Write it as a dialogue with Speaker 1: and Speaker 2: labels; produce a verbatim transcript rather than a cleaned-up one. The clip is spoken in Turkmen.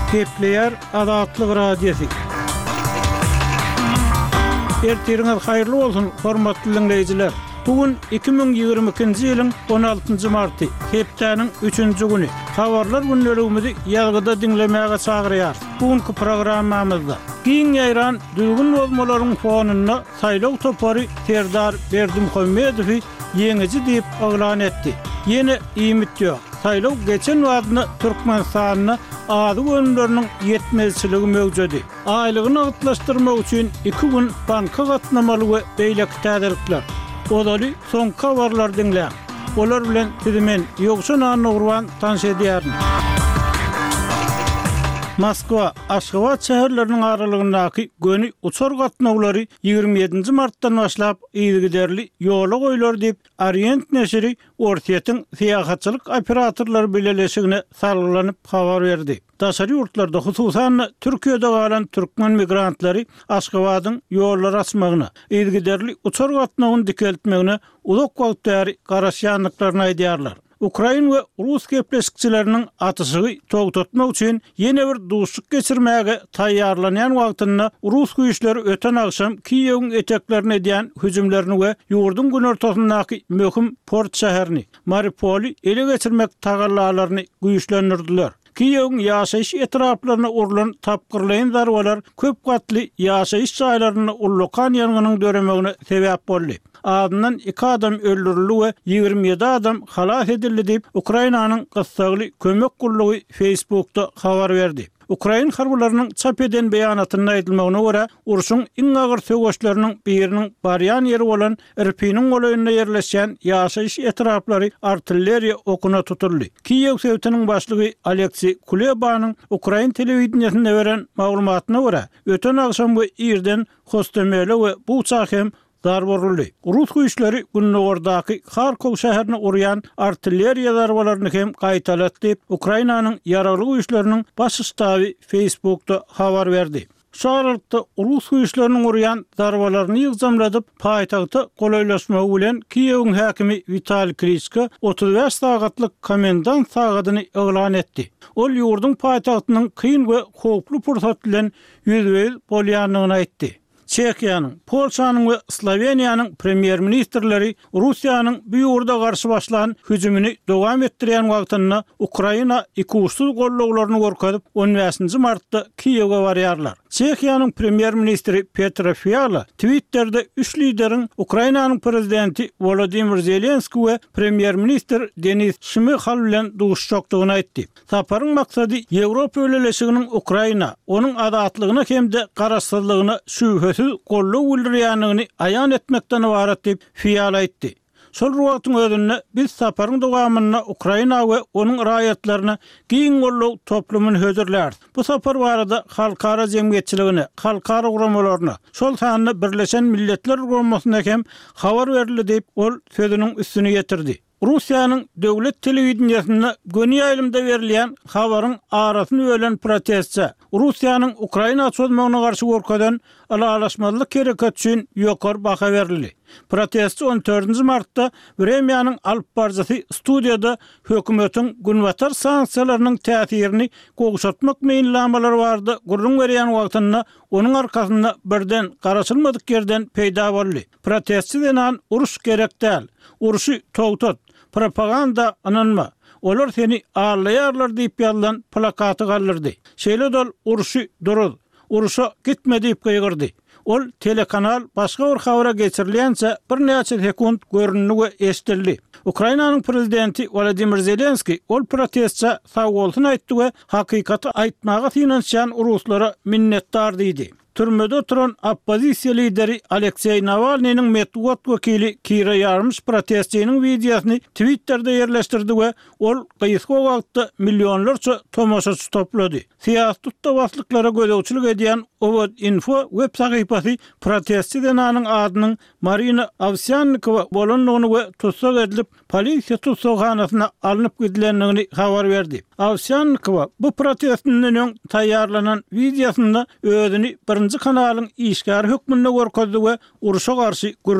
Speaker 1: Kepler Adatlyk Radiosu. Ertiriňiz haýyrly bolsun, hormatly dinleýijiler. Bugün iki bin ýygrimi ikinji ýylyň on altynjy marty, hepdeniň üçünji güni. Habarlar günlerimizi ýalgyda dinlemäge çagyrýar. Bugünkü programmamyzda giň ýaýran düzgün bozmalaryň fonuna saýlaw topary Serdar Berdimuhammedow ýeňici diýip oglan etdi. Ýene ýymit ýok. Saýlaw geçen wagtda Türkmenistanyň ady gönülleriniň ýetmezçiligi mewjudi. Aýlygyny agtlaşdyrmak üçin iki gün banka gatnamaly we beýleki täderikler. Odaly soň habarlar dinleýän. Olar bilen tidimen ýoksa nany urwan tanış edýärin. Moskwa, Aşgabat şäherleriniň aralygyndaky göni uçar gatnawlary ýygrimi ýedinji martdan başlap ýygyderli ýola goýlar diýip Orient neşri Ortiýetiň syýahatçylyk operatorlary bileşigine salgylanyp habar berdi. Daşary ýurtlarda hususan Türkiýede galan türkmen migrantlary Aşgabatyň ýollar açmagyna, ýygyderli uçar gatnawyny dikeltmegine uzak wagtary garaşýanlyklaryny aýdýarlar. Ukrayn we Rus gepleşikçileriniň atyşygy togtatmak üçin ýene bir duşuk geçirmäge taýýarlanýan wagtynda Rus güýçleri öten agşam Kiýewiň eteklerine edýän hüjümlerini we ýurdun gün ortasyndaky möhüm port şäherini Mariupol'y ele geçirmek tagallalaryny güýçlendirdiler. Kiýewiň ýaşaýyş etraplaryna urulan tapgyrlaýan zarbalar köp gatly ýaşaýyş jaýlaryny ullukan ýanganyň döremegine sebäp boldy. Adından iki adam öldürüldü we ýygrimi ýedi adam halas edildi diýip Ukrainanyň gysgaly kömek gullugy Facebook'ta habar berdi. Ukrayn harbalarynyň çap eden beýanatyna aýdylmagyna görä, uruşyň iň agyr söwüşleriniň biriniň barýan ýeri bolan Irpiniň goýunda ýerleşen ýaşaýyş etraplary artilleriýa okuna tutuldy. Kiýew sewtiniň başlygy Aleksey Kulebanyň Ukrayn telewizionyna beren maglumatyna görä, öten agşam bu ýerden Hostomely we Buçak hem dar vuruldy. Rus güýçleri Günnogordaky Kharkov şäherini urýan artilleriýa darbalaryny hem gaýtalatdy diýip Ukrainanyň ýaraly güýçleriniň baş ştaby Facebook'ta habar berdi. Şarlykda Rus güýçleriniň urýan darbalaryny ýygzamladyp paýtagta golaýlaşmagy bilen Kiýewiň häkimi Vitaliy Klitschko otuz beş sagatlyk komendant sagatyny eglan etdi. Ol ýurdun paýtagtynyň kyn we howply pursat bilen ýüzbeýil bolýanlygyny aýtdy. Çekiýanyň, Polşanyň we Sloveniýanyň premier ministrleri Russiýanyň bu ýurda garşy başlanan hüjümini dowam etdirýän wagtynda Ukraina iki uçsuz gollaglaryny gorkadyp on beşinji martda Kiýewge barýarlar. Çekiýanyň premier ministri Petr Fiala Twitter'de üç lideriň Ukrainanyň prezidenti Volodymyr Zelenski we premier ministr Denis Şmyhal bilen duşuşykdygyny aýtdy. Saparyň maksady Ýewropa öýleşiginiň Ukraina, onuň adatlygyna hemde garaşsyzlygyna şübhesiz gollug bildirýänligini aýan etmekden ibaret diýip Fiala aýtdy. Şol wagtyň özünde biz saparyň dowamyna Ukraina we onuň raýatlaryna giň gollug toplumyny hödürlär. Bu sapar barada halkara jemgyýetçiligine, halkara uramalaryna, şol sanyny Birleşen Milletler Guramasyna hem habar berildi diýip ol sözüniň üstüne getirdi. Russiýanyň döwlet telewizionyna göni ýaýlymda berilýän habaryň arasyny bölen protestçi Russiýanyň Ukraina çözmegine garşy gorkadan alalaşmalyk hereket üçin ýokary baha berildi. Protestçi on dördünji martda Vremýanyň alyp barjasy studiýada hökümetiň günwatar sanksiýalarynyň täsirini gogşatmak meýillanmalary bardy. Gurrun berýän wagtynda onuň arkasynda birden garaşylmadyk ýerden peýda boldy. Protestçi denen uruş gerek däl, uruşy togtat, propaganda ananma. Olar seni ağlaýarlar diýip ýazylan plakaty galdyrdy. Şeýle dol uruşy durul, uruşa gitme diýip gaýgyrdy. Ol telekanal başga bir habara geçirilýänse bir näçe sekund görünýär we eşdildi. Ukrainanyň prezidenti Volodymyr Zelenski ol protestçi sag bolsun aýtdy we hakykaty aýtmaga synanýan uruslara minnetdar diýdi. Türmede oturan oppozisiýa lideri Aleksey Navalnyň Medwed wekili Kira Yarmyş protestçiniň videosunu Twitter'da ýerleşdirdi we ol gysga wagtda millionlarça tomoşaçy toplady. Siýasatda baslyklara gödäwçilik edýän Ovod Info web sahypasy protestçi denanyň adynyň Marina Avsyannikova bolanlygyny we tutsak edilip polisiýa tutsakxanasyna alınıp gidilenligini habar berdi. Avsyannikova bu protestinden taýýarlanan videosunda özüni birinji kanalyň işgär hökmünde gorkady we uruşa garşy